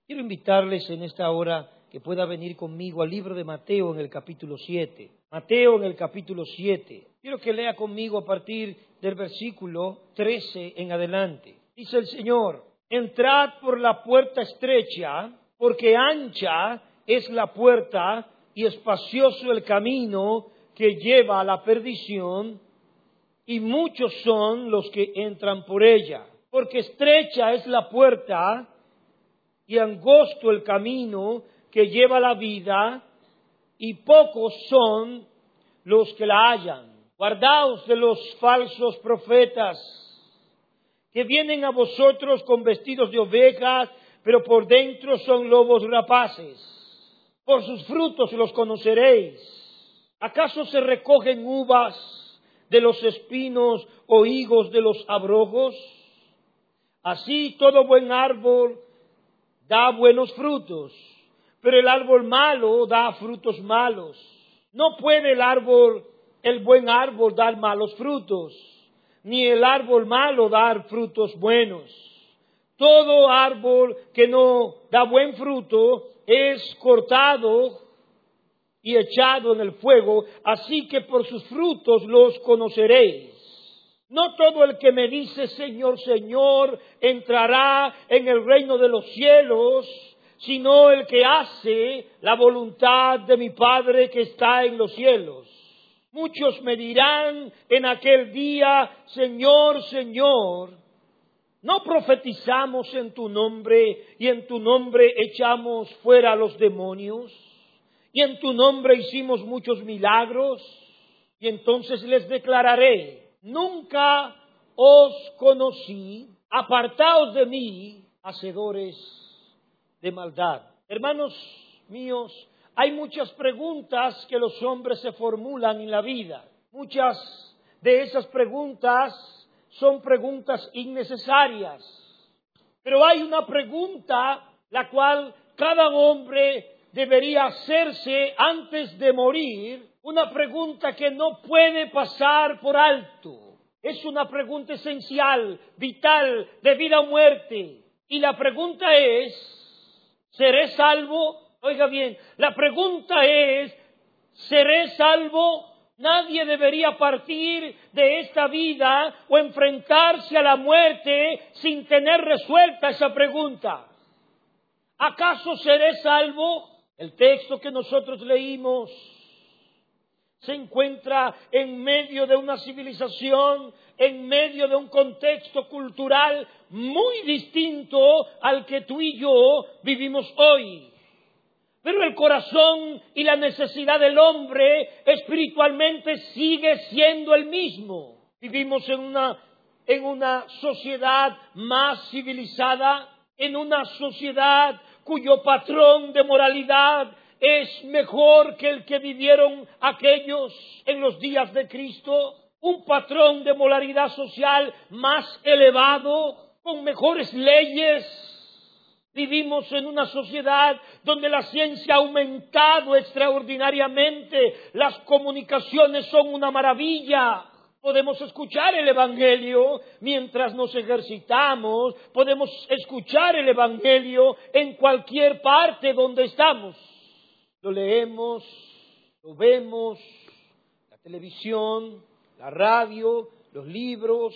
Quiero invitarles en esta hora que pueda venir conmigo al libro de Mateo en el capítulo 7. Mateo en el capítulo 7. Quiero que lea conmigo a partir del versículo 13 en adelante. Dice el Señor: entrad por la puerta estrecha, porque ancha es la puerta y espacioso el camino que lleva a la perdición, y muchos son los que entran por ella. Porque estrecha es la puerta y angosto el camino que lleva a la vida, y pocos son los que la hallan. Guardaos de los falsos profetas, que vienen a vosotros con vestidos de ovejas, pero por dentro son lobos rapaces. Por sus frutos los conoceréis. ¿Acaso se recogen uvas de los espinos o higos de los abrojos? Así todo buen árbol da buenos frutos, pero el árbol malo da frutos malos. No puede el buen árbol dar malos frutos, ni el árbol malo dar frutos buenos. Todo árbol que no da buen fruto es cortado y echado en el fuego, así que por sus frutos los conoceréis. No todo el que me dice Señor, Señor, entrará en el reino de los cielos, sino el que hace la voluntad de mi Padre que está en los cielos. Muchos me dirán en aquel día: Señor, Señor, ¿no profetizamos en tu nombre y en tu nombre echamos fuera a los demonios? ¿Y en tu nombre hicimos muchos milagros? Y entonces les declararé: nunca os conocí, apartaos de mí, hacedores de maldad. Hermanos míos, hay muchas preguntas que los hombres se formulan en la vida. Muchas de esas preguntas son preguntas innecesarias. Pero hay una pregunta la cual cada hombre debería hacerse antes de morir, una pregunta que no puede pasar por alto. Es una pregunta esencial, vital, de vida o muerte. Y la pregunta es: ¿seré salvo? Oiga bien, la pregunta es: ¿seré salvo? Nadie debería partir de esta vida o enfrentarse a la muerte sin tener resuelta esa pregunta. ¿Acaso seré salvo? El texto que nosotros leímos se encuentra en medio de una civilización, en medio de un contexto cultural muy distinto al que tú y yo vivimos hoy. Pero el corazón y la necesidad del hombre espiritualmente sigue siendo el mismo. Vivimos en una sociedad más civilizada, en una sociedad cuyo patrón de moralidad es mejor que el que vivieron aquellos en los días de Cristo. Un patrón de moralidad social más elevado, con mejores leyes. Vivimos en una sociedad donde la ciencia ha aumentado extraordinariamente. Las comunicaciones son una maravilla. Podemos escuchar el Evangelio mientras nos ejercitamos. Podemos escuchar el Evangelio en cualquier parte donde estamos. Lo leemos, lo vemos, la televisión, la radio, los libros.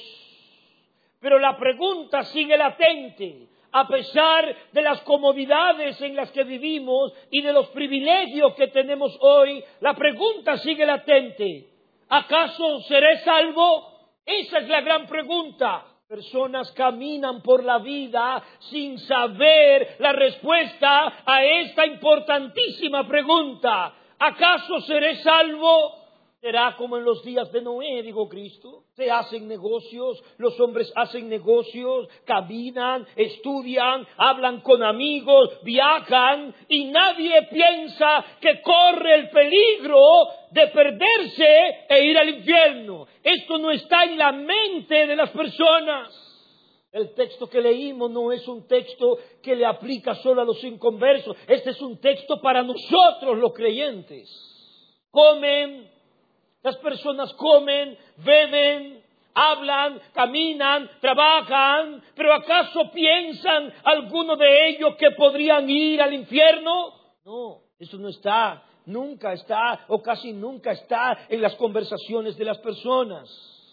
Pero la pregunta sigue latente. A pesar de las comodidades en las que vivimos y de los privilegios que tenemos hoy, la pregunta sigue latente. ¿Acaso seré salvo? Esa es la gran pregunta. Personas caminan por la vida sin saber la respuesta a esta importantísima pregunta. ¿Acaso seré salvo? Será como en los días de Noé, dijo Cristo. Se hacen negocios, los hombres hacen negocios, caminan, estudian, hablan con amigos, viajan, y nadie piensa que corre el peligro de perderse e ir al infierno. Esto no está en la mente de las personas. El texto que leímos no es un texto que le aplica solo a los inconversos. Este es un texto para nosotros los creyentes. Las personas comen, beben, hablan, caminan, trabajan, pero ¿acaso piensan algunos de ellos que podrían ir al infierno? No, eso no está, nunca está o casi nunca está en las conversaciones de las personas.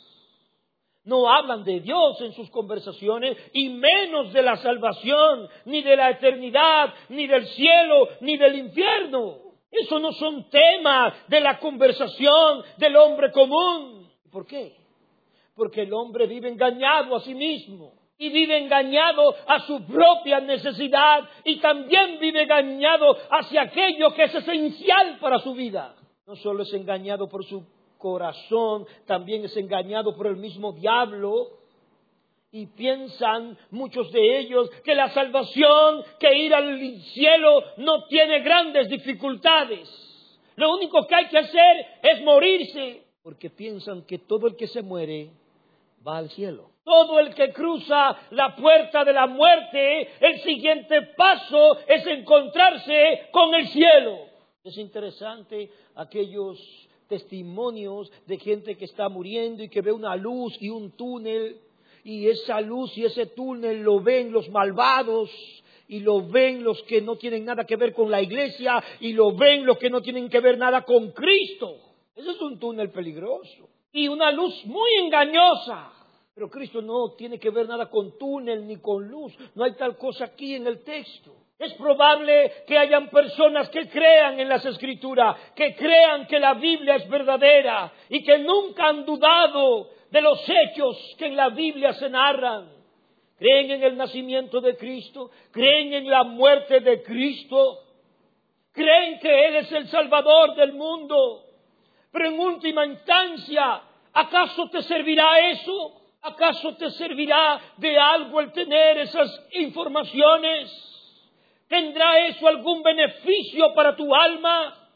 No hablan de Dios en sus conversaciones y menos de la salvación, ni de la eternidad, ni del cielo, ni del infierno. Eso no son temas de la conversación del hombre común. ¿Por qué? Porque el hombre vive engañado a sí mismo y vive engañado a su propia necesidad y también vive engañado hacia aquello que es esencial para su vida. No solo es engañado por su corazón, también es engañado por el mismo diablo. Y piensan muchos de ellos que la salvación, que ir al cielo no tiene grandes dificultades. Lo único que hay que hacer es morirse, porque piensan que todo el que se muere va al cielo. Todo el que cruza la puerta de la muerte, el siguiente paso es encontrarse con el cielo. Es interesante aquellos testimonios de gente que está muriendo y que ve una luz y un túnel, y esa luz y ese túnel lo ven los malvados, y lo ven los que no tienen nada que ver con la iglesia, y lo ven los que no tienen que ver nada con Cristo. Ese es un túnel peligroso y una luz muy engañosa. Pero Cristo no tiene que ver nada con túnel ni con luz. No hay tal cosa aquí en el texto. Es probable que hayan personas que crean en las Escrituras, que crean que la Biblia es verdadera y que nunca han dudado de los hechos que en la Biblia se narran. Creen en el nacimiento de Cristo, creen en la muerte de Cristo, creen que Él es el Salvador del mundo. Pero en última instancia, ¿acaso te servirá eso? ¿Acaso te servirá de algo el tener esas informaciones? ¿Tendrá eso algún beneficio para tu alma?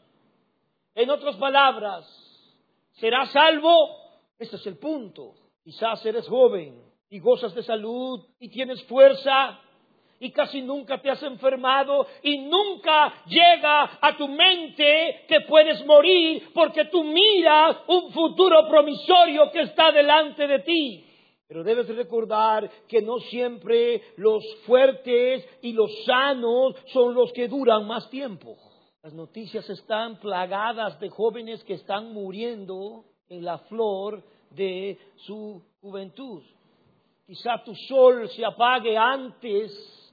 En otras palabras, ¿serás salvo? Ese es el punto. Quizás eres joven y gozas de salud y tienes fuerza y casi nunca te has enfermado y nunca llega a tu mente que puedes morir porque tú miras un futuro promisorio que está delante de ti. Pero debes recordar que no siempre los fuertes y los sanos son los que duran más tiempo. Las noticias están plagadas de jóvenes que están muriendo en la flor de su juventud. Quizá tu sol se apague antes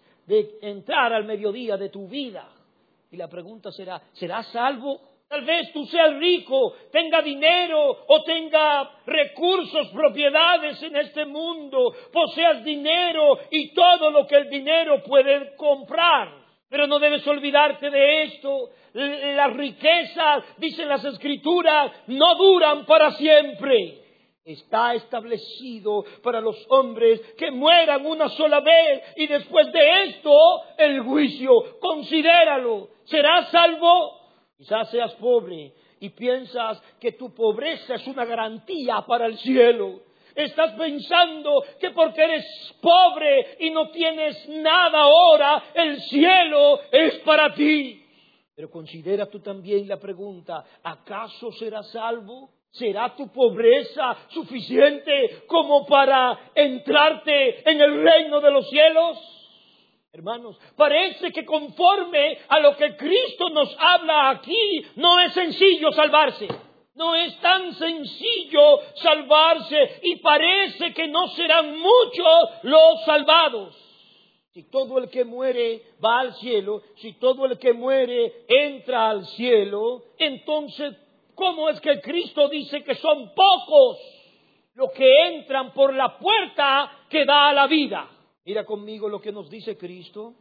de entrar al mediodía de tu vida. Y la pregunta será, ¿serás salvo? Tal vez tú seas rico, tenga dinero o tenga recursos, propiedades en este mundo, poseas dinero y todo lo que el dinero puede comprar. Pero no debes olvidarte de esto. Las riquezas, dicen las Escrituras, no duran para siempre. Está establecido para los hombres que mueran una sola vez y después de esto el juicio. Considéralo. ¿Serás salvo? Quizás seas pobre y piensas que tu pobreza es una garantía para el cielo. Estás pensando que porque eres pobre y no tienes nada ahora, el cielo es para ti. Pero considera tú también la pregunta, ¿acaso serás salvo? ¿Será tu pobreza suficiente como para entrarte en el reino de los cielos? Hermanos, parece que conforme a lo que Cristo nos habla aquí, no es sencillo salvarse. No es tan sencillo salvarse y parece que no serán muchos los salvados. Si todo el que muere va al cielo, si todo el que muere entra al cielo, entonces, ¿cómo es que Cristo dice que son pocos los que entran por la puerta que da a la vida? Mira conmigo lo que nos dice Cristo.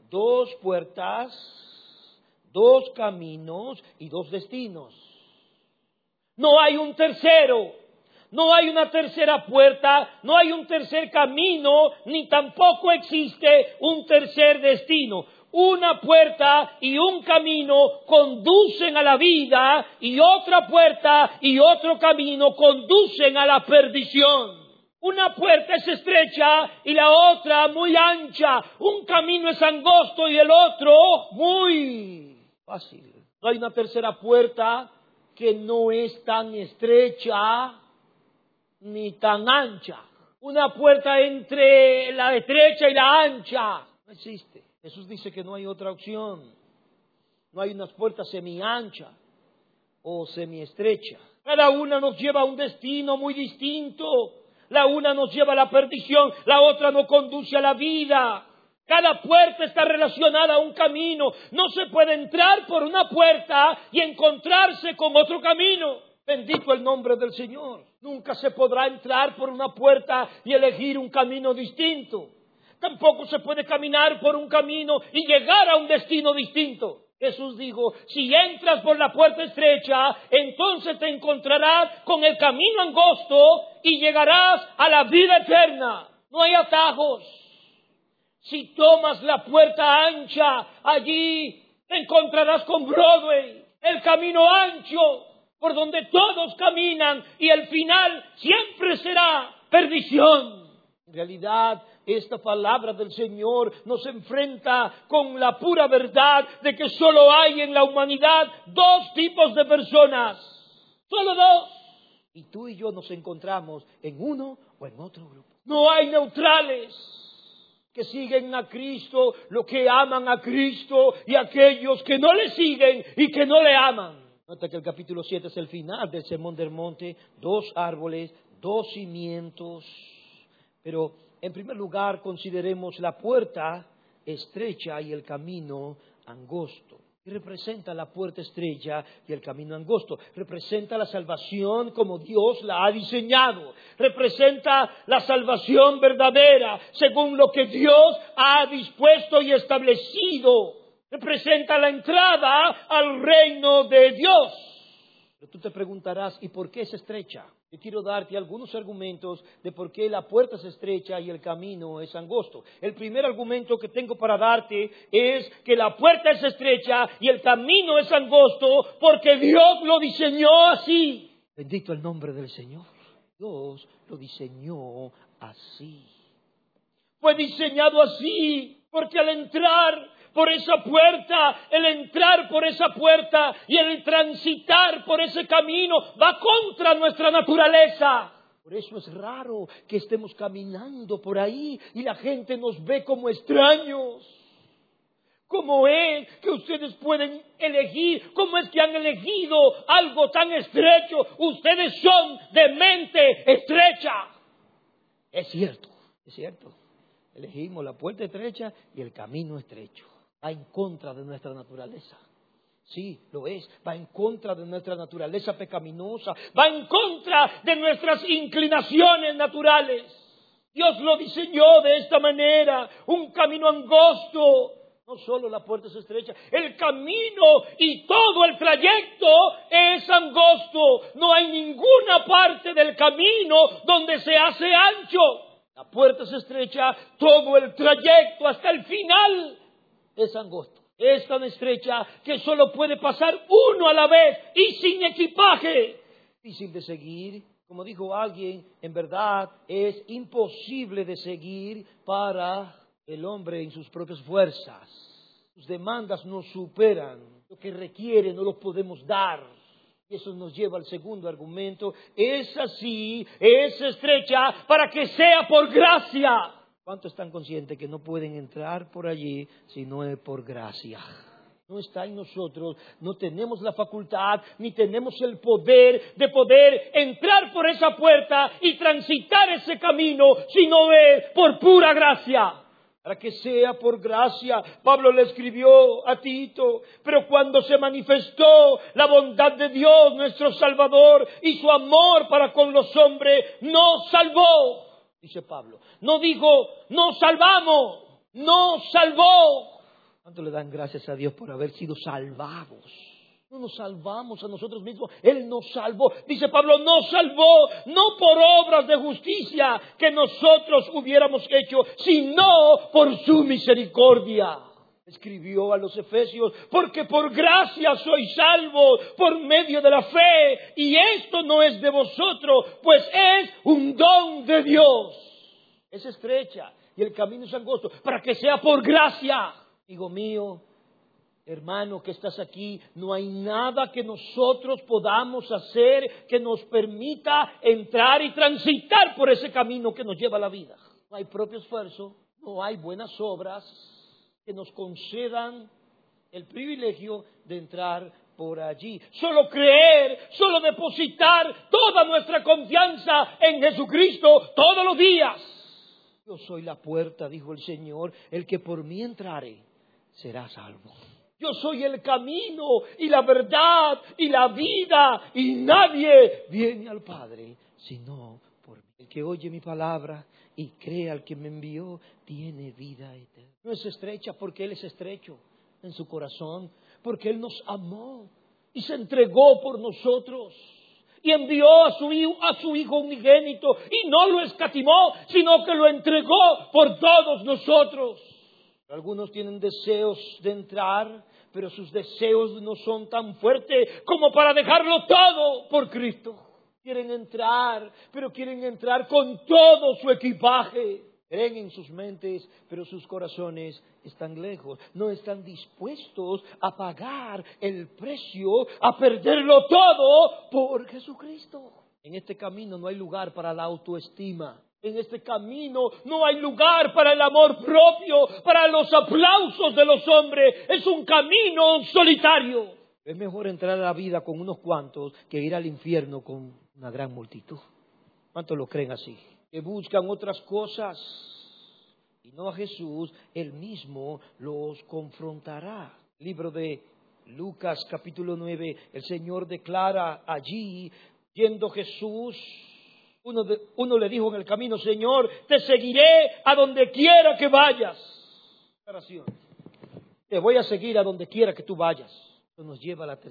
2 puertas, 2 caminos y 2 destinos. No hay un tercero, no hay una tercera puerta, no hay un tercer camino, ni tampoco existe un tercer destino. Una puerta y un camino conducen a la vida y otra puerta y otro camino conducen a la perdición. Una puerta es estrecha y la otra muy ancha. Un camino es angosto y el otro muy fácil. No hay una tercera puerta que no es tan estrecha ni tan ancha. Una puerta entre la estrecha y la ancha. No existe. Jesús dice que no hay otra opción. No hay unas puertas semi-anchas o semi-estrechas. Cada una nos lleva a un destino muy distinto. La una nos lleva a la perdición, la otra nos conduce a la vida. Cada puerta está relacionada a un camino. No se puede entrar por una puerta y encontrarse con otro camino. Bendito el nombre del Señor. Nunca se podrá entrar por una puerta y elegir un camino distinto. Tampoco se puede caminar por un camino y llegar a un destino distinto. Jesús dijo, si entras por la puerta estrecha, entonces te encontrarás con el camino angosto y llegarás a la vida eterna. No hay atajos. Si tomas la puerta ancha, allí te encontrarás con Broadway, el camino ancho por donde todos caminan y el final siempre será perdición. En realidad, esta palabra del Señor nos enfrenta con la pura verdad de que solo hay en la humanidad dos tipos de personas. Solo dos. Y tú y yo nos encontramos en uno o en otro grupo. No hay neutrales que siguen a Cristo, los que aman a Cristo y aquellos que no le siguen y que no le aman. Nota que el capítulo 7 es el final del Sermón del Monte. 2 árboles, 2 cimientos. Pero en primer lugar consideremos la puerta estrecha y el camino angosto. Y representa la puerta estrecha y el camino angosto. Representa la salvación como Dios la ha diseñado. Representa la salvación verdadera según lo que Dios ha dispuesto y establecido. Representa la entrada al reino de Dios. Pero tú te preguntarás, ¿y por qué es estrecha? Yo quiero darte algunos argumentos de por qué la puerta es estrecha y el camino es angosto. El primer argumento que tengo para darte es que la puerta es estrecha y el camino es angosto porque Dios lo diseñó así. Bendito el nombre del Señor. Dios lo diseñó así. Fue diseñado así porque al entrar por esa puerta, el entrar por esa puerta y el transitar por ese camino va contra nuestra naturaleza. Por eso es raro que estemos caminando por ahí y la gente nos ve como extraños. ¿Cómo es que ustedes pueden elegir? ¿Cómo es que han elegido algo tan estrecho? Ustedes son de mente estrecha. Es cierto, es cierto. Elegimos la puerta estrecha y el camino estrecho. Va en contra de nuestra naturaleza. Sí, lo es. Va en contra de nuestra naturaleza pecaminosa. Va en contra de nuestras inclinaciones naturales. Dios lo diseñó de esta manera. Un camino angosto. No solo la puerta es estrecha. El camino y todo el trayecto es angosto. No hay ninguna parte del camino donde se hace ancho. La puerta es estrecha. Todo el trayecto hasta el final es angosto. Es tan estrecha que solo puede pasar uno a la vez y sin equipaje. Difícil de seguir. Como dijo alguien, en verdad es imposible de seguir para el hombre en sus propias fuerzas. Sus demandas nos superan. Lo que requiere no lo podemos dar. Y eso nos lleva al segundo argumento. Es así, es estrecha para que sea por gracia. ¿Cuántos están conscientes que no pueden entrar por allí si no es por gracia? No está en nosotros, no tenemos la facultad, ni tenemos el poder de poder entrar por esa puerta y transitar ese camino, si no es por pura gracia. Para que sea por gracia, Pablo le escribió a Tito, pero cuando se manifestó la bondad de Dios, nuestro Salvador, y su amor para con los hombres, nos salvó. Dice Pablo, no dijo, nos salvamos, nos salvó. ¿Cuánto le dan gracias a Dios por haber sido salvados? No nos salvamos a nosotros mismos, Él nos salvó. Dice Pablo, nos salvó, no por obras de justicia que nosotros hubiéramos hecho, sino por su misericordia. Escribió a los Efesios, porque por gracia sois salvos por medio de la fe, y esto no es de vosotros, pues es un don de Dios. Es estrecha y el camino es angosto, para que sea por gracia. Hijo mío, Hermano que estás aquí, no hay nada que nosotros podamos hacer que nos permita entrar y transitar por ese camino que nos lleva a la vida. No hay propio esfuerzo, no hay buenas obras que nos concedan el privilegio de entrar por allí. Solo creer, solo depositar toda nuestra confianza en Jesucristo todos los días. Yo soy la puerta, dijo el Señor, el que por mí entrare será salvo. Yo soy el camino y la verdad y la vida, y nadie viene al Padre sino por mí. El que oye mi palabra y cree al que me envió tiene vida eterna. No es estrecha porque Él es estrecho en su corazón, porque Él nos amó y se entregó por nosotros y envió a su Hijo unigénito y no lo escatimó, sino que lo entregó por todos nosotros. Algunos tienen deseos de entrar, pero sus deseos no son tan fuertes como para dejarlo todo por Cristo. Quieren entrar, pero quieren entrar con todo su equipaje. Creen en sus mentes, pero sus corazones están lejos. No están dispuestos a pagar el precio, a perderlo todo por Jesucristo. En este camino no hay lugar para la autoestima. En este camino no hay lugar para el amor propio, para los aplausos de los hombres. Es un camino solitario. Es mejor entrar a la vida con unos cuantos que ir al infierno con una gran multitud. ¿Cuántos lo creen así? Que buscan otras cosas y no a Jesús, Él mismo los confrontará. Libro de Lucas capítulo 9, el Señor declara allí, yendo Jesús, uno le dijo en el camino, Señor, te seguiré a donde quiera que vayas. Te voy a seguir a donde quiera que tú vayas. Esto nos lleva al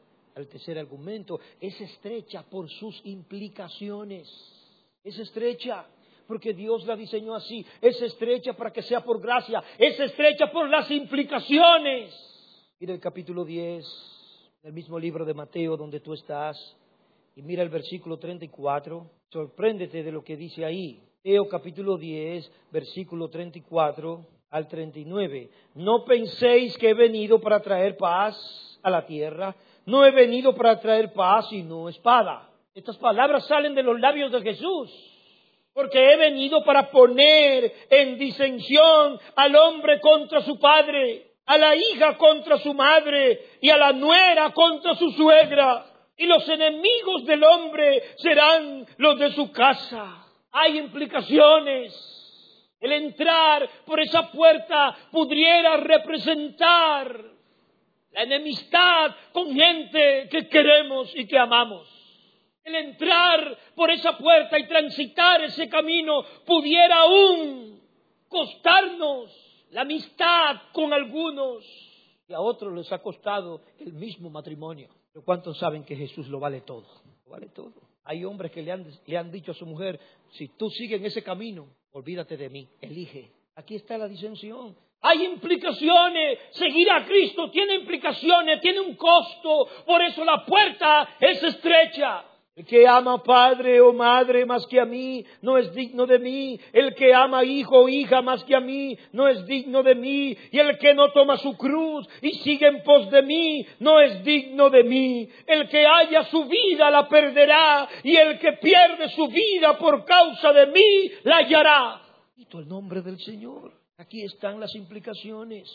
tercer argumento. Es estrecha por sus implicaciones. Es estrecha porque Dios la diseñó así. Es estrecha para que sea por gracia. Es estrecha por las implicaciones. Mira el capítulo 10 del mismo libro de Mateo donde tú estás. Y mira el versículo 34. Sorpréndete de lo que dice ahí. Mateo capítulo 10, versículo 34 al 39. No penséis que he venido para traer paz a la tierra. No he venido para traer paz sino espada. Estas palabras salen de los labios de Jesús. Porque he venido para poner en disensión al hombre contra su padre, a la hija contra su madre y a la nuera contra su suegra. Y los enemigos del hombre serán los de su casa. Hay implicaciones. El entrar por esa puerta pudiera representar la enemistad con gente que queremos y que amamos. El entrar por esa puerta y transitar ese camino pudiera aún costarnos la amistad con algunos. Y a otros les ha costado el mismo matrimonio. Pero ¿cuántos saben que Jesús lo vale todo? Lo vale todo. Hay hombres que le han dicho a su mujer, si tú sigues en ese camino, olvídate de mí, elige. Aquí está la disensión. Hay implicaciones. Seguir a Cristo tiene implicaciones, tiene un costo. Por eso la puerta es estrecha. El que ama padre o madre más que a mí, no es digno de mí. El que ama hijo o hija más que a mí, no es digno de mí. Y el que no toma su cruz y sigue en pos de mí, no es digno de mí. El que haya su vida la perderá, y el que pierde su vida por causa de mí, la hallará. Bendito el nombre del Señor. Aquí están las implicaciones.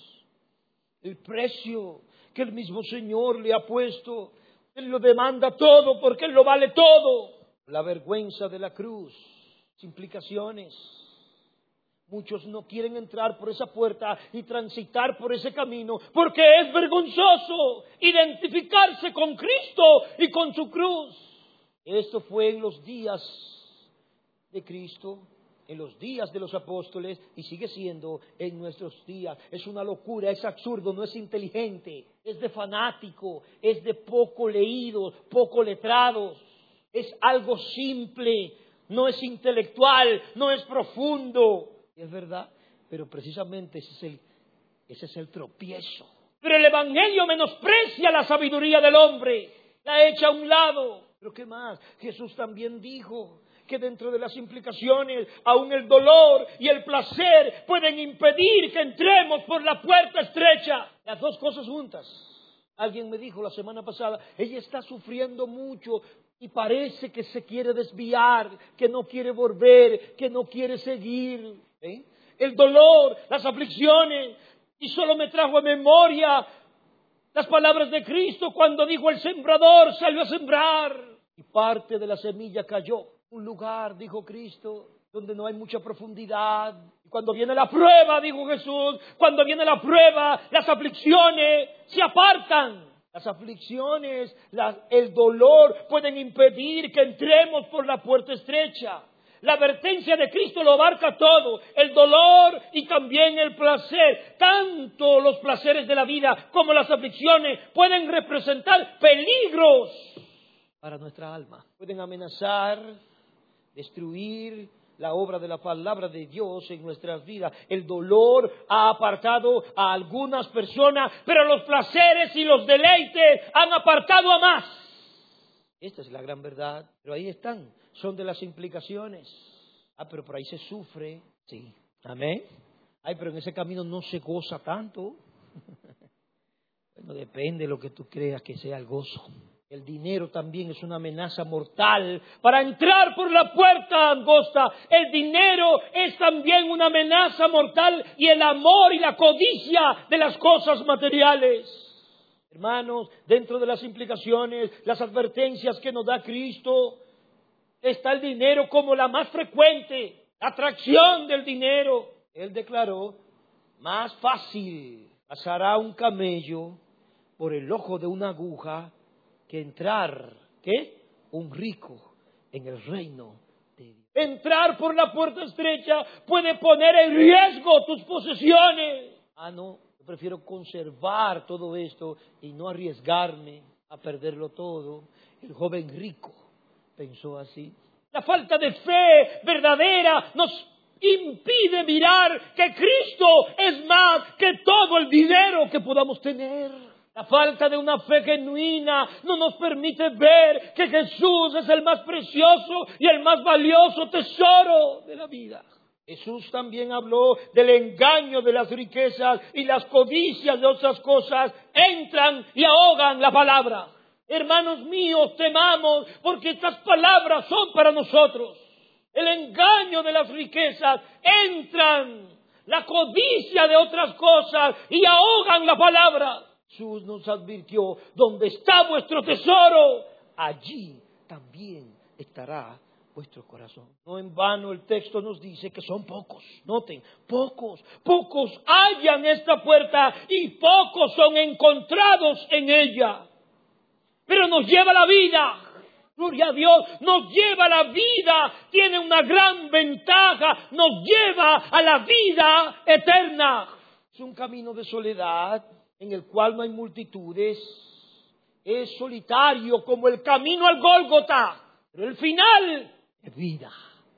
El precio que el mismo Señor le ha puesto. Él lo demanda todo porque Él lo vale todo. La vergüenza de la cruz, las implicaciones. Muchos no quieren entrar por esa puerta y transitar por ese camino porque es vergonzoso identificarse con Cristo y con su cruz. Esto fue en los días de Cristo, en los días de los apóstoles, y sigue siendo en nuestros días. Es una locura, es absurdo, no es inteligente, es de fanático, es de poco leídos, poco letrados. Es algo simple, no es intelectual, no es profundo. Es verdad, pero precisamente ese es el tropiezo. Pero el Evangelio menosprecia la sabiduría del hombre, la echa a un lado. ¿Pero qué más? Jesús también dijo que dentro de las implicaciones, aún el dolor y el placer pueden impedir que entremos por la puerta estrecha. las dos cosas juntas. Alguien me dijo la semana pasada, ella está sufriendo mucho y parece que se quiere desviar, que no quiere volver, que no quiere seguir. El dolor, las aflicciones, y solo me trajo a memoria las palabras de Cristo cuando dijo: el sembrador salió a sembrar y parte de la semilla cayó. Un lugar, dijo Cristo, donde no hay mucha profundidad. Cuando viene la prueba, dijo Jesús, cuando viene la prueba, las aflicciones se apartan. Las aflicciones, el dolor pueden impedir que entremos por la puerta estrecha. La advertencia de Cristo lo abarca todo, el dolor y también el placer. Tanto los placeres de la vida como las aflicciones pueden representar peligros para nuestra alma. Pueden amenazar, destruir la obra de la palabra de Dios en nuestras vidas. El dolor ha apartado a algunas personas, pero los placeres y los deleites han apartado a más. Esta es la gran verdad, pero ahí están, son de las implicaciones. Pero por ahí se sufre, sí, amén. Pero en ese camino no se goza tanto. Bueno, depende de lo que tú creas que sea el gozo. El dinero también es una amenaza mortal para entrar por la puerta angosta. El dinero es también una amenaza mortal, y el amor y la codicia de las cosas materiales. Hermanos, dentro de las implicaciones, las advertencias que nos da Cristo, está el dinero como la más frecuente, la atracción del dinero. Él declaró: más fácil pasará un camello por el ojo de una aguja que entrar, un rico en el reino de Dios. Entrar por la puerta estrecha puede poner en riesgo tus posesiones. No, yo prefiero conservar todo esto y no arriesgarme a perderlo todo. El joven rico pensó así. La falta de fe verdadera nos impide mirar que Cristo es más que todo el dinero que podamos tener. La falta de una fe genuina no nos permite ver que Jesús es el más precioso y el más valioso tesoro de la vida. Jesús también habló del engaño de las riquezas, y las codicias de otras cosas entran y ahogan la palabra. Hermanos míos, temamos, porque estas palabras son para nosotros. El engaño de las riquezas entran, la codicia de otras cosas, y ahogan la palabra. Jesús nos advirtió: donde está vuestro tesoro, allí también estará vuestro corazón. No en vano el texto nos dice que son pocos. Noten, pocos hallan esta puerta y pocos son encontrados en ella. Pero nos lleva la vida. Gloria a Dios, nos lleva a la vida. Tiene una gran ventaja, nos lleva a la vida eterna. Es un camino de soledad en el cual no hay multitudes. Es solitario como el camino al Gólgota. Pero el final es vida,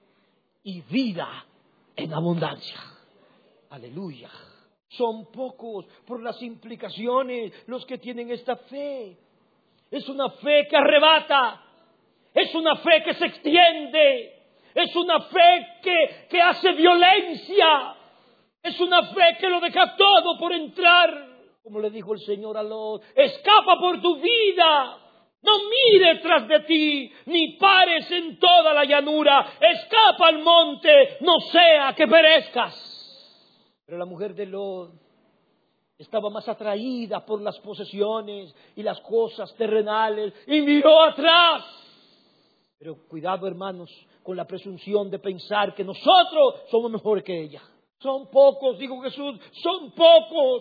y vida en abundancia. Aleluya. Son pocos por las implicaciones los que tienen esta fe. Es una fe que arrebata. Es una fe que se extiende. Es una fe que hace violencia. Es una fe que lo deja todo por entrar. Como le dijo el Señor a Lot: escapa por tu vida. No mires tras de ti, ni pares en toda la llanura. Escapa al monte, no sea que perezcas. Pero la mujer de Lot estaba más atraída por las posesiones y las cosas terrenales, y miró atrás. Pero cuidado, hermanos, con la presunción de pensar que nosotros somos mejores que ella. Son pocos, dijo Jesús, son pocos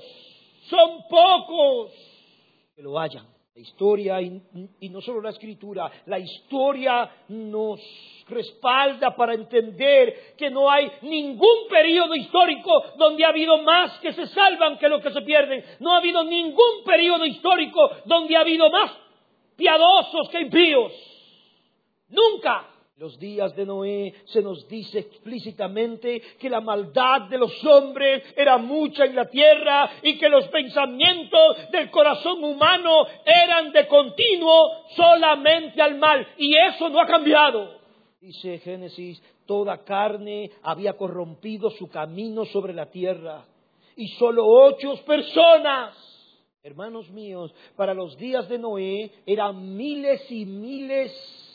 que lo hallan. La historia, y no solo la Escritura, la historia nos respalda para entender que no hay ningún periodo histórico donde ha habido más que se salvan que los que se pierden. No ha habido ningún periodo histórico donde ha habido más piadosos que impíos. Nunca. Los días de Noé se nos dice explícitamente que la maldad de los hombres era mucha en la tierra, y que los pensamientos del corazón humano eran de continuo solamente al mal. Y eso no ha cambiado. Dice Génesis: toda carne había corrompido su camino sobre la tierra, y solo 8 personas Hermanos míos, para los días de Noé eran miles y miles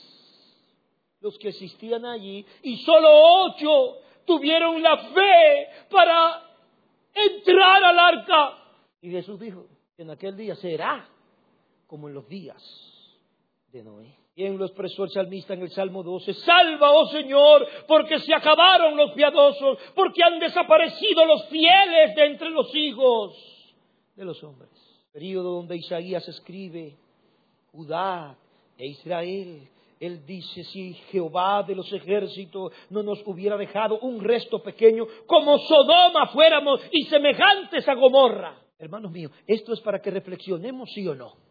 los que existían allí y solo 8 tuvieron la fe para entrar al arca. Y Jesús dijo que en aquel día será como en los días de Noé. Bien lo expresó el salmista en el Salmo 12. Salva, oh Señor, porque se acabaron los piadosos, porque han desaparecido los fieles de entre los hijos de los hombres. Período donde Isaías escribe Judá e Israel. Él dice, si Jehová de los ejércitos no nos hubiera dejado un resto pequeño, como Sodoma fuéramos y semejantes a Gomorra. Hermanos míos, esto es para que reflexionemos, sí o no.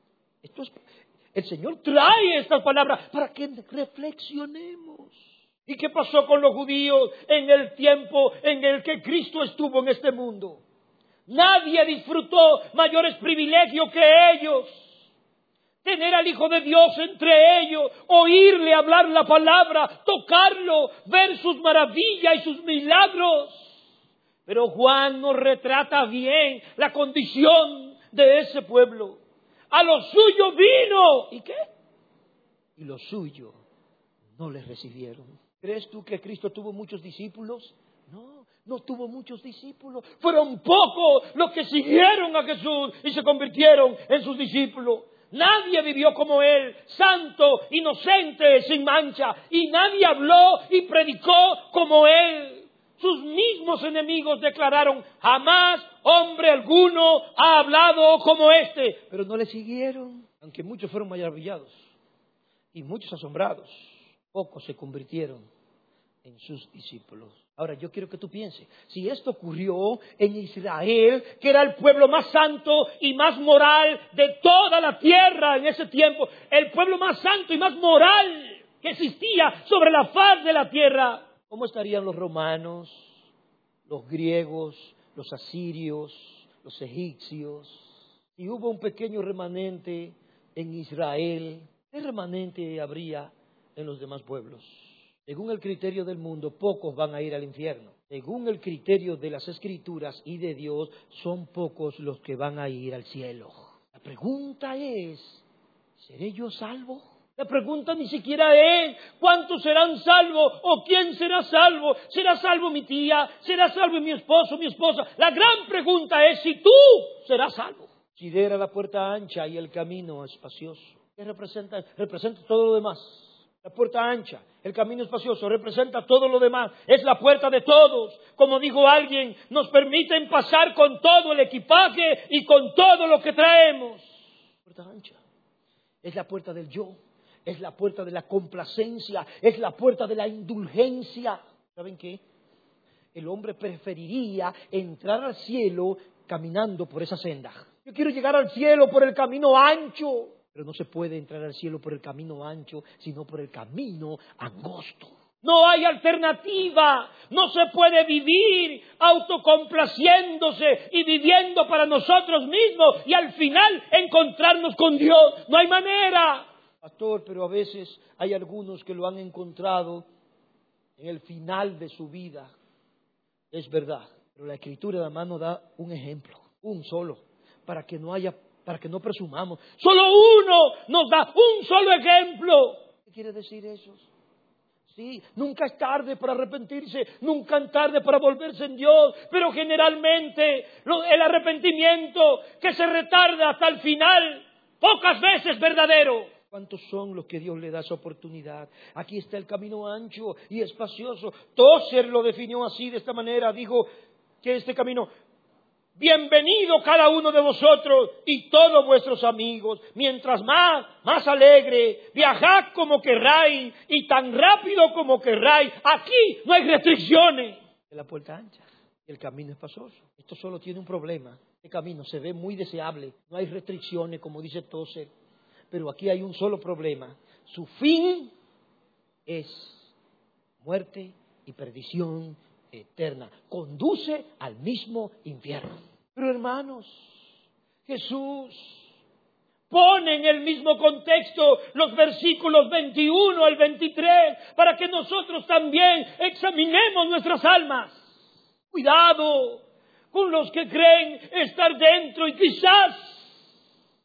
El Señor trae estas palabras para que reflexionemos. ¿Y qué pasó con los judíos en el tiempo en el que Cristo estuvo en este mundo? Nadie disfrutó mayores privilegios que ellos. Tener al Hijo de Dios entre ellos, oírle hablar la palabra, tocarlo, ver sus maravillas y sus milagros. Pero Juan nos retrata bien la condición de ese pueblo. A lo suyo vino. ¿Y qué? Y lo suyo no les recibieron. ¿Crees tú que Cristo tuvo muchos discípulos? No, no tuvo muchos discípulos. Fueron pocos los que siguieron a Jesús y se convirtieron en sus discípulos. Nadie vivió como Él, santo, inocente, sin mancha. Y nadie habló y predicó como Él. Sus mismos enemigos declararon, jamás hombre alguno ha hablado como este. Pero no le siguieron, aunque muchos fueron maravillados y muchos asombrados. Pocos se convirtieron en sus discípulos. Ahora yo quiero que tú pienses, si esto ocurrió en Israel, que era el pueblo más santo y más moral de toda la tierra en ese tiempo, el pueblo más santo y más moral que existía sobre la faz de la tierra, ¿cómo estarían los romanos, los griegos, los asirios, los egipcios? Si hubo un pequeño remanente en Israel, ¿qué remanente habría en los demás pueblos? Según el criterio del mundo, pocos van a ir al infierno. Según el criterio de las Escrituras y de Dios, son pocos los que van a ir al cielo. La pregunta es, ¿seré yo salvo? La pregunta ni siquiera es ¿cuántos serán salvos o quién será salvo? ¿Será salvo mi tía? ¿Será salvo mi esposo, mi esposa? La gran pregunta es si tú serás salvo. Considera la puerta ancha y el camino espacioso. ¿Qué representa? Representa todo lo demás. La puerta ancha, el camino espacioso, representa todo lo demás. Es la puerta de todos. Como dijo alguien, nos permiten pasar con todo el equipaje y con todo lo que traemos. La puerta ancha es la puerta del yo. Es la puerta de la complacencia, es la puerta de la indulgencia. ¿Saben qué? El hombre preferiría entrar al cielo caminando por esa senda. Yo quiero llegar al cielo por el camino ancho, pero no se puede entrar al cielo por el camino ancho, sino por el camino angosto. No hay alternativa, no se puede vivir autocomplaciéndose y viviendo para nosotros mismos y al final encontrarnos con Dios. No hay manera. Pastor, pero a veces hay algunos que lo han encontrado en el final de su vida. Es verdad, pero la Escritura de la mano da un ejemplo, un solo, para que no presumamos. Solo uno nos da un solo ejemplo. ¿Qué quiere decir eso? Sí, nunca es tarde para arrepentirse, nunca es tarde para volverse en Dios, pero generalmente el arrepentimiento que se retarda hasta el final, pocas veces verdadero. ¿Cuántos son los que Dios le da esa oportunidad? Aquí está el camino ancho y espacioso. Tozer lo definió así, de esta manera. Dijo que este camino, bienvenido cada uno de vosotros y todos vuestros amigos. Mientras más alegre, viajad como querráis y tan rápido como querráis. Aquí no hay restricciones. Es la puerta ancha y el camino espacioso. Esto solo tiene un problema. Este camino se ve muy deseable. No hay restricciones, como dice Tozer. Pero aquí hay un solo problema. Su fin es muerte y perdición eterna. Conduce al mismo infierno. Pero hermanos, Jesús pone en el mismo contexto los versículos 21 al 23 para que nosotros también examinemos nuestras almas. Cuidado con los que creen estar dentro y quizás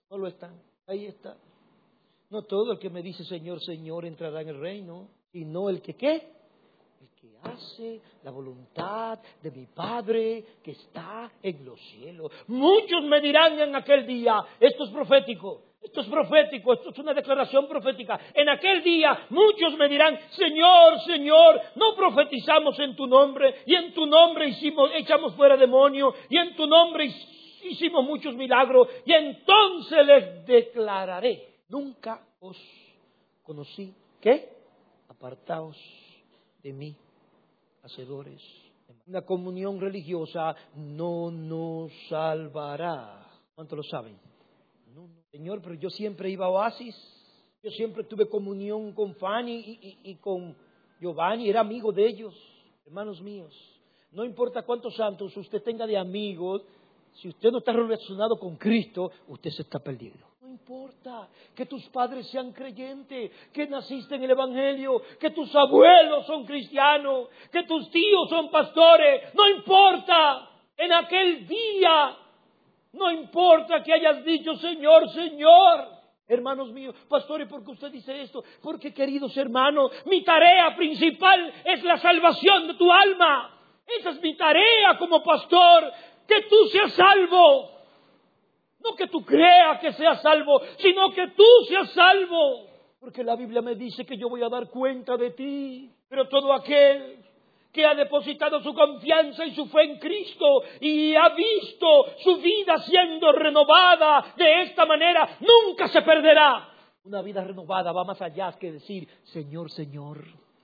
No lo están. Ahí está. No todo el que me dice Señor, Señor entrará en el reino, sino el que ¿qué? El que hace la voluntad de mi Padre que está en los cielos. Muchos me dirán en aquel día, esto es profético, esto es una declaración profética. En aquel día muchos me dirán, Señor, Señor, no profetizamos en tu nombre, y en tu nombre echamos fuera demonios, y en tu nombre hicimos muchos milagros, y entonces les declararé, nunca os conocí. ¿Qué? Apartaos de mí, hacedores. Una comunión religiosa no nos salvará. ¿Cuántos lo saben? No. Señor, pero yo siempre iba a Oasis. Yo siempre tuve comunión con Fanny y con Giovanni. Era amigo de ellos, hermanos míos. No importa cuántos santos usted tenga de amigos, si usted no está relacionado con Cristo, usted se está perdiendo. No importa que tus padres sean creyentes, que naciste en el Evangelio, que tus abuelos son cristianos, que tus tíos son pastores. No importa. En aquel día, no importa que hayas dicho Señor, Señor. Hermanos míos, pastores, ¿por qué usted dice esto? Porque, queridos hermanos, mi tarea principal es la salvación de tu alma. Esa es mi tarea como pastor, que tú seas salvo. No que tú creas que seas salvo, sino que tú seas salvo. Porque la Biblia me dice que yo voy a dar cuenta de ti. Pero todo aquel que ha depositado su confianza y su fe en Cristo y ha visto su vida siendo renovada de esta manera, nunca se perderá. Una vida renovada va más allá que decir, Señor, Señor.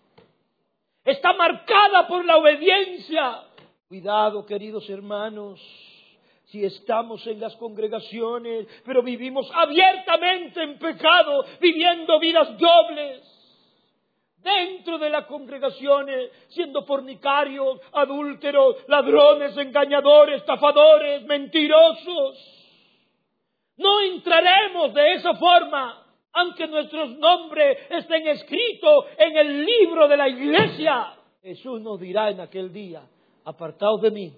Está marcada por la obediencia. Cuidado, queridos hermanos, si estamos en las congregaciones, pero vivimos abiertamente en pecado, viviendo vidas dobles. Dentro de las congregaciones, siendo fornicarios, adúlteros, ladrones, engañadores, estafadores, mentirosos. No entraremos de esa forma, aunque nuestros nombres estén escritos en el libro de la iglesia. Jesús nos dirá en aquel día, apartaos de mí,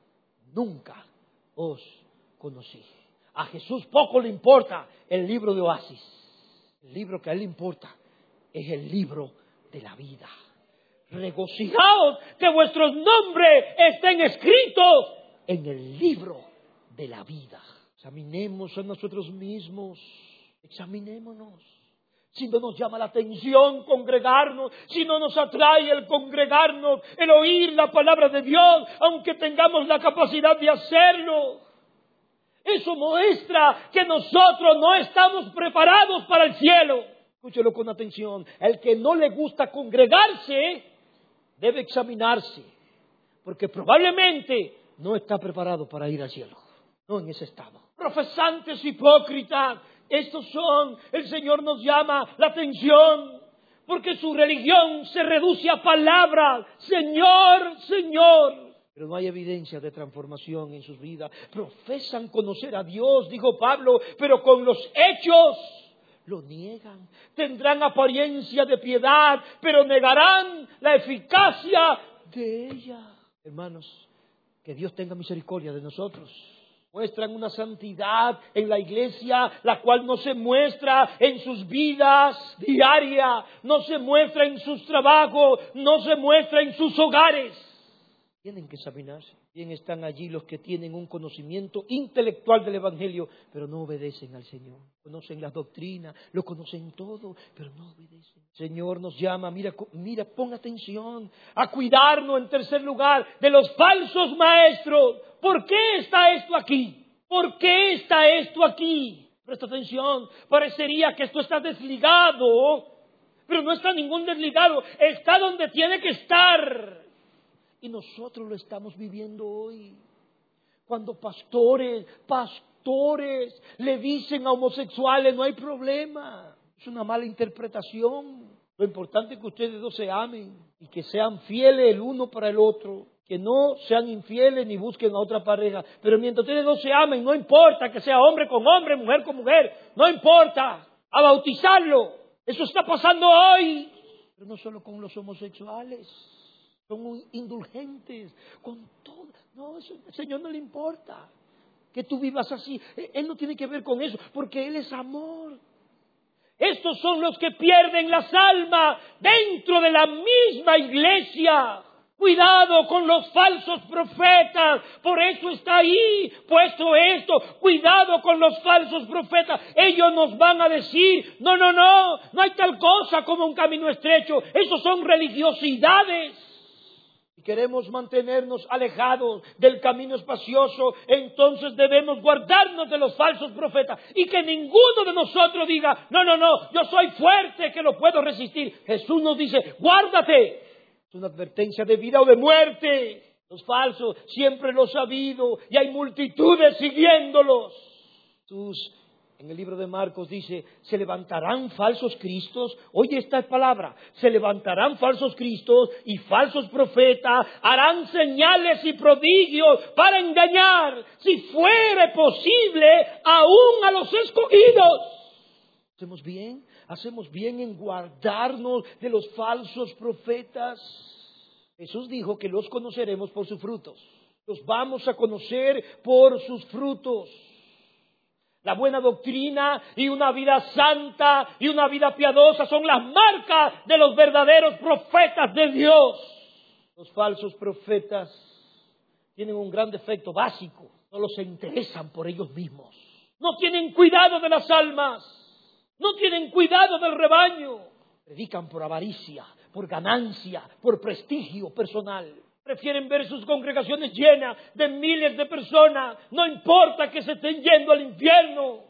nunca os conocí. A Jesús poco le importa el libro de Oasis. El libro que a Él le importa es el libro de la vida. Regocijaos que vuestros nombres estén escritos en el libro de la vida. Examinemos a nosotros mismos. Examinémonos. Si no nos llama la atención congregarnos, si no nos atrae el congregarnos, el oír la palabra de Dios, aunque tengamos la capacidad de hacerlo, eso muestra que nosotros no estamos preparados para el cielo. Escúchelo con atención. El que no le gusta congregarse debe examinarse, porque probablemente no está preparado para ir al cielo. No en ese estado. Profesantes hipócritas, estos son, el Señor nos llama la atención, porque su religión se reduce a palabras, Señor, Señor. Pero no hay evidencia de transformación en sus vidas. Profesan conocer a Dios, dijo Pablo, pero con los hechos lo niegan. Tendrán apariencia de piedad, pero negarán la eficacia de ella. Hermanos, que Dios tenga misericordia de nosotros. Muestran una santidad en la iglesia, la cual no se muestra en sus vidas diarias, no se muestra en sus trabajos, no se muestra en sus hogares. Tienen que examinarse. Bien están allí los que tienen un conocimiento intelectual del Evangelio, pero no obedecen al Señor. Conocen las doctrinas, lo conocen todo, pero no obedecen. El Señor nos llama, mira, pon atención, a cuidarnos en tercer lugar de los falsos maestros. ¿Por qué está esto aquí? ¿Por qué está esto aquí? Presta atención, parecería que esto está desligado, pero no está ningún desligado, está donde tiene que estar. Y nosotros lo estamos viviendo hoy. Cuando pastores le dicen a homosexuales, no hay problema. Es una mala interpretación. Lo importante es que ustedes dos se amen y que sean fieles el uno para el otro. Que no sean infieles ni busquen a otra pareja. Pero mientras ustedes dos se amen, no importa que sea hombre con hombre, mujer con mujer. No importa. A bautizarlo. Eso está pasando hoy. Pero no solo con los homosexuales. Son indulgentes con todo. No, eso al Señor no le importa. que tú vivas así. Él no tiene que ver con eso, porque Él es amor. Estos son los que pierden las almas dentro de la misma iglesia. Cuidado con los falsos profetas, por eso está ahí puesto esto. Cuidado con los falsos profetas, ellos nos van a decir, no hay tal cosa como un camino estrecho, esos son religiosidades. Si queremos mantenernos alejados del camino espacioso, entonces debemos guardarnos de los falsos profetas y que ninguno de nosotros diga, no, yo soy fuerte que lo puedo resistir. Jesús nos dice, guárdate. Es una advertencia de vida o de muerte. Los falsos siempre lo han sabido y hay multitudes siguiéndolos. Jesús en el libro de Marcos dice, se levantarán falsos cristos. Oye esta palabra, se levantarán falsos cristos y falsos profetas, harán señales y prodigios para engañar, si fuere posible, aún a los escogidos. Hacemos bien en guardarnos de los falsos profetas. Jesús dijo que los conoceremos por sus frutos. Los vamos a conocer por sus frutos. La buena doctrina y una vida santa y una vida piadosa son las marcas de los verdaderos profetas de Dios. Los falsos profetas tienen un gran defecto básico. Solo se interesan por ellos mismos. No tienen cuidado de las almas. No tienen cuidado del rebaño. Predican por avaricia, por ganancia, por prestigio personal. Prefieren ver sus congregaciones llenas de miles de personas. No importa que se estén yendo al infierno.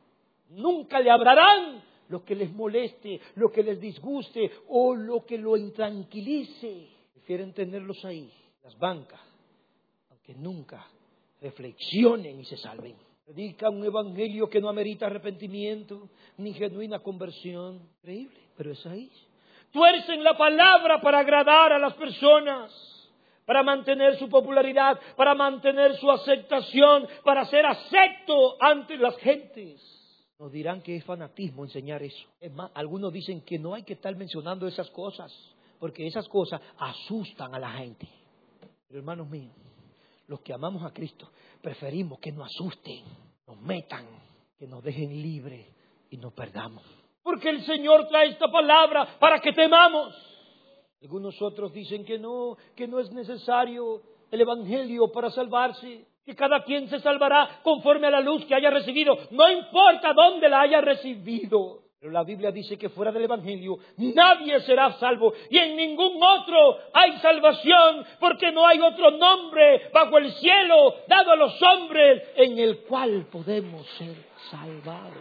Nunca le hablarán lo que les moleste, lo que les disguste o lo que lo intranquilice. Prefieren tenerlos ahí, las bancas, aunque nunca reflexionen y se salven. Predican un evangelio que no amerita arrepentimiento ni genuina conversión. Increíble, pero es ahí. Tuercen la palabra para agradar a las personas, para mantener su popularidad, para mantener su aceptación, para ser acepto ante las gentes. Nos dirán que es fanatismo enseñar eso. Es más, algunos dicen que no hay que estar mencionando esas cosas, porque esas cosas asustan a la gente. Pero hermanos míos, los que amamos a Cristo, preferimos que nos asusten, nos metan, que nos dejen libres y nos perdamos. Porque el Señor trae esta palabra para que temamos. Algunos otros dicen que no es necesario el Evangelio para salvarse, que cada quien se salvará conforme a la luz que haya recibido, no importa dónde la haya recibido. Pero la Biblia dice que fuera del Evangelio nadie será salvo y en ningún otro hay salvación, porque no hay otro nombre bajo el cielo dado a los hombres en el cual podemos ser salvados.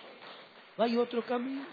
No hay otro camino.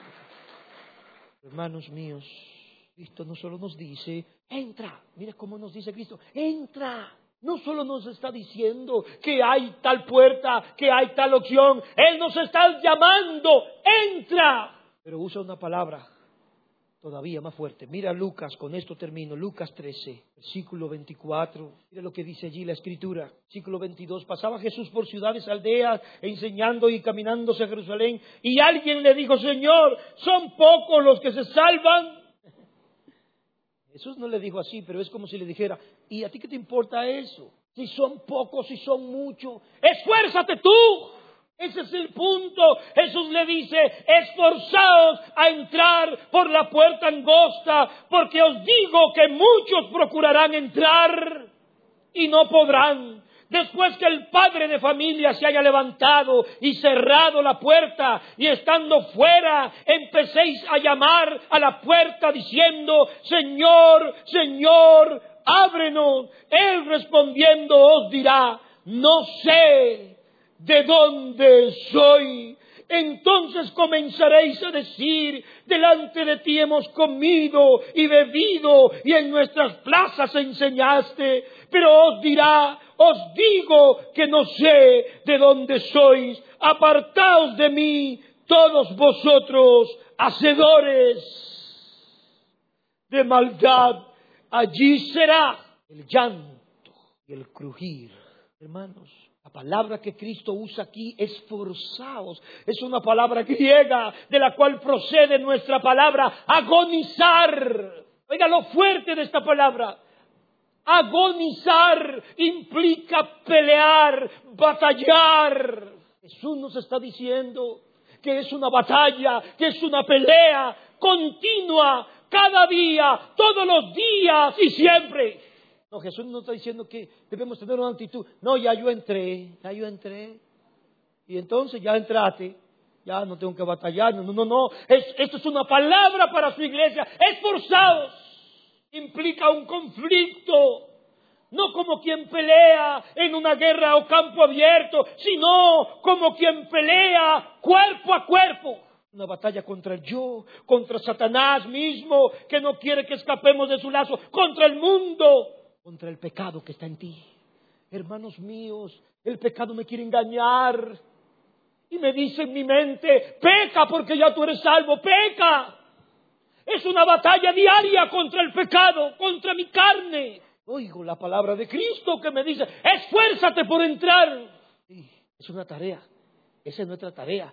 Hermanos míos, Cristo no solo nos dice, entra. Mira cómo nos dice Cristo, entra. No solo nos está diciendo que hay tal puerta, que hay tal opción. Él nos está llamando, entra. Pero usa una palabra todavía más fuerte. Mira Lucas, con esto termino. Lucas 13, versículo 24. Mira lo que dice allí la Escritura. Versículo 22. Pasaba Jesús por ciudades, aldeas, enseñando y caminándose a Jerusalén. Y alguien le dijo, Señor, ¿son pocos los que se salvan? Jesús no le dijo así, pero es como si le dijera, ¿y a ti qué te importa eso? Si son pocos, si son muchos, esfuérzate tú. Ese es el punto. Jesús le dice, esforzaos a entrar por la puerta angosta, porque os digo que muchos procurarán entrar y no podrán. Después que el padre de familia se haya levantado y cerrado la puerta y estando fuera, empecéis a llamar a la puerta diciendo, Señor, Señor, ábrenos. Él respondiendo os dirá, no sé de dónde soy. Entonces comenzaréis a decir, delante de ti hemos comido y bebido y en nuestras plazas enseñaste. Pero os dirá, os digo que no sé de dónde sois. Apartaos de mí, todos vosotros, hacedores de maldad. Allí será el llanto y el crujir. Hermanos, la palabra que Cristo usa aquí, esforzaos, es una palabra griega de la cual procede nuestra palabra agonizar. Oiga lo fuerte de esta palabra. Agonizar implica pelear, batallar. Jesús nos está diciendo que es una batalla, que es una pelea continua, cada día, todos los días y siempre. No, Jesús no está diciendo que debemos tener una actitud. No, ya yo entré. Y entonces ya entraste, ya no tengo que batallar. No. Esto es una palabra para su iglesia. Esforzados. Implica un conflicto. No como quien pelea en una guerra o campo abierto, sino como quien pelea cuerpo a cuerpo. Una batalla contra el yo, contra Satanás mismo, que no quiere que escapemos de su lazo, contra el mundo, contra el pecado que está en ti. Hermanos míos, el pecado me quiere engañar y me dice en mi mente, peca porque ya tú eres salvo, peca. Es una batalla diaria contra el pecado, contra mi carne. Oigo la palabra de Cristo que me dice, esfuérzate por entrar. Sí, es una tarea, esa es nuestra tarea,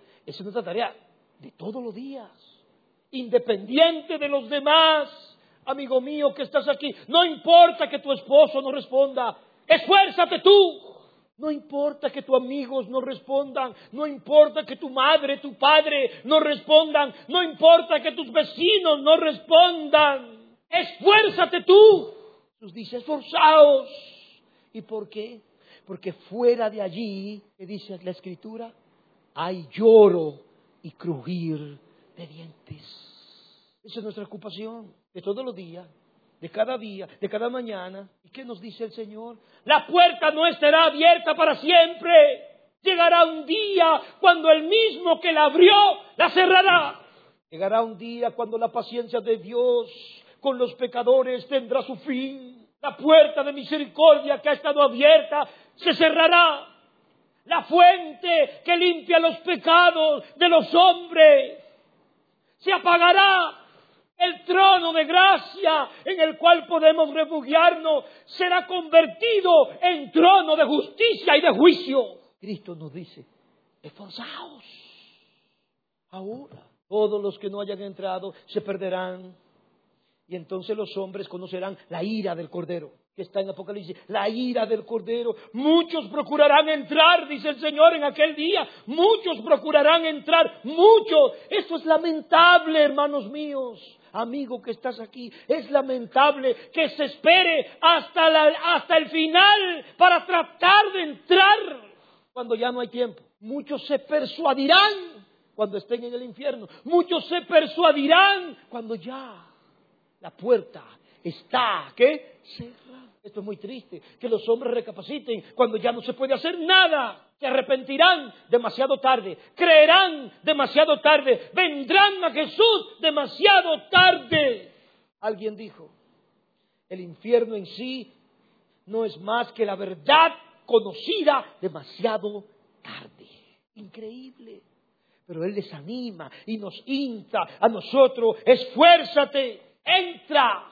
de todos los días, independiente de los demás. Amigo mío que estás aquí, no importa que tu esposo no responda, esfuérzate tú. No importa que tus amigos no respondan, no importa que tu madre, tu padre no respondan, no importa que tus vecinos no respondan, esfuérzate tú. Jesús dice, esforzaos. ¿Y por qué? Porque fuera de allí, ¿qué dice la Escritura? Hay lloro y crujir de dientes. Esa es nuestra ocupación de todos los días, de cada día, de cada mañana. ¿Y qué nos dice el Señor? La puerta no estará abierta para siempre. Llegará un día cuando el mismo que la abrió, la cerrará. Llegará un día cuando la paciencia de Dios con los pecadores tendrá su fin. La puerta de misericordia que ha estado abierta se cerrará. La fuente que limpia los pecados de los hombres se apagará. El trono de gracia en el cual podemos refugiarnos será convertido en trono de justicia y de juicio. Cristo nos dice, esforzaos. Ahora, todos los que no hayan entrado se perderán. Y entonces los hombres conocerán la ira del Cordero, que está en Apocalipsis, la ira del Cordero. Muchos procurarán entrar, dice el Señor, en aquel día. Muchos procurarán entrar, muchos. Esto es lamentable, hermanos míos. Amigo que estás aquí, es lamentable que se espere hasta el final para tratar de entrar cuando ya no hay tiempo. Muchos se persuadirán cuando estén en el infierno. Muchos se persuadirán cuando ya la puerta está, ¿qué? Cerrada. Esto es muy triste, que los hombres recapaciten cuando ya no se puede hacer nada. Se arrepentirán demasiado tarde, creerán demasiado tarde, vendrán a Jesús demasiado tarde. Alguien dijo, el infierno en sí no es más que la verdad conocida demasiado tarde. Increíble. Pero Él les anima y nos insta a nosotros, esfuérzate, entra.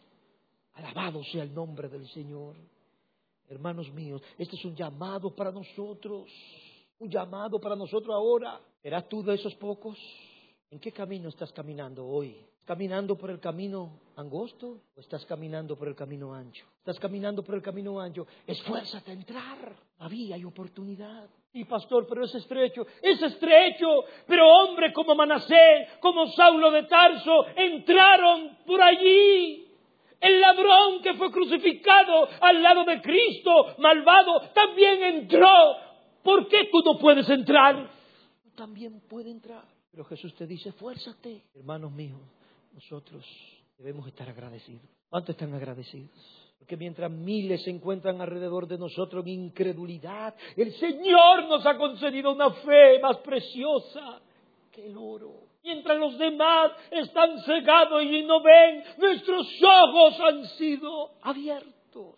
Alabado sea el nombre del Señor. Hermanos míos, este es un llamado para nosotros. Un llamado para nosotros ahora. ¿Serás tú de esos pocos? ¿En qué camino estás caminando hoy? ¿Estás caminando por el camino angosto o estás caminando por el camino ancho? ¿Estás caminando por el camino ancho? Esfuérzate a entrar. Todavía hay oportunidad. Y pastor, pero es estrecho, pero hombres como Manasés, como Saulo de Tarso, entraron por allí. El ladrón que fue crucificado al lado de Cristo, malvado, también entró. ¿Por qué tú no puedes entrar? Tú también puedes entrar. Pero Jesús te dice, esfuérzate. Hermanos míos, nosotros debemos estar agradecidos. ¿Cuántos están agradecidos? Porque mientras miles se encuentran alrededor de nosotros en incredulidad, el Señor nos ha concedido una fe más preciosa que el oro. Mientras los demás están cegados y no ven, nuestros ojos han sido abiertos.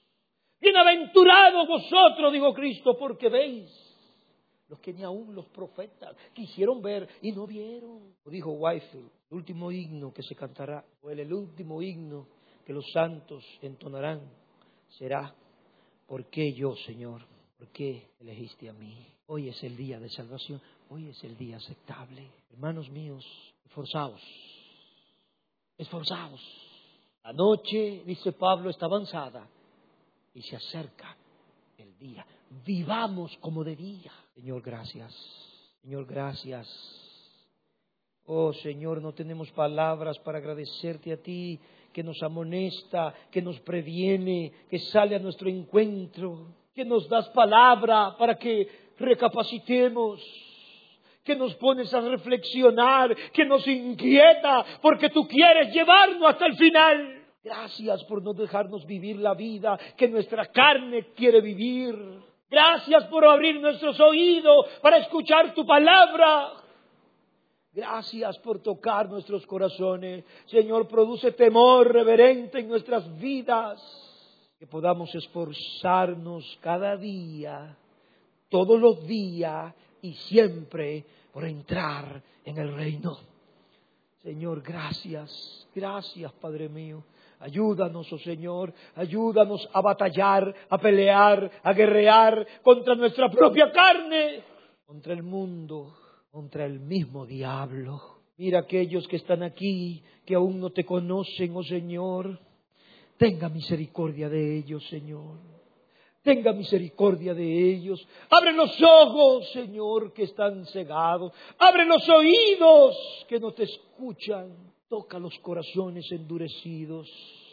Bienaventurados vosotros, dijo Cristo, porque veis los que ni aún los profetas quisieron ver y no vieron. Lo dijo Whitefield, el último himno que se cantará, o el último himno que los santos entonarán, será, ¿por qué yo, Señor? ¿Por qué elegiste a mí? Hoy es el día de salvación, hoy es el día aceptable. Hermanos míos, esforzaos, La noche, dice Pablo, está avanzada y se acerca el día. Vivamos como de día. Señor, gracias. Señor, gracias. Oh, Señor, no tenemos palabras para agradecerte a ti, que nos amonesta, que nos previene, que sale a nuestro encuentro, que nos das palabra para que recapacitemos, que nos pones a reflexionar, que nos inquieta, porque tú quieres llevarnos hasta el final. Gracias por no dejarnos vivir la vida que nuestra carne quiere vivir. Gracias por abrir nuestros oídos para escuchar tu palabra. Gracias por tocar nuestros corazones. Señor, produce temor reverente en nuestras vidas. Que podamos esforzarnos cada día, todos los días y siempre por entrar en el reino. Señor, gracias. Gracias, Padre mío. Ayúdanos, oh Señor, ayúdanos a batallar, a pelear, a guerrear contra nuestra propia carne, contra el mundo, contra el mismo diablo. Mira aquellos que están aquí, que aún no te conocen, oh Señor. Tenga misericordia de ellos, Señor. Tenga misericordia de ellos. Abre los ojos, Señor, que están cegados. Abre los oídos que no te escuchan. Toca los corazones endurecidos.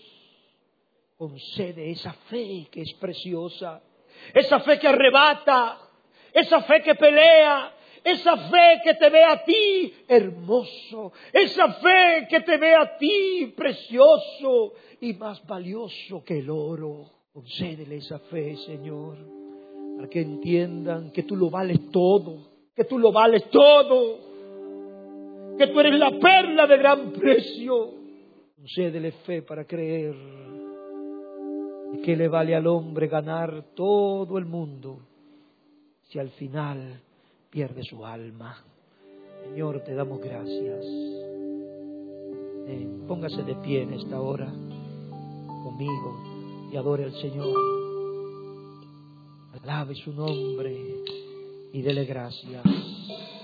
Concede esa fe que es preciosa. Esa fe que arrebata. Esa fe que pelea. Esa fe que te ve a ti hermoso. Esa fe que te ve a ti precioso y más valioso que el oro. Concédele esa fe, Señor, para que entiendan que tú lo vales todo, que tú lo vales todo, que tú eres la perla de gran precio. Concédele fe para creer que le vale al hombre ganar todo el mundo si al final pierde su alma. Señor, te damos gracias. Póngase de pie en esta hora conmigo y adore al Señor. Alabe su nombre y dele gracias.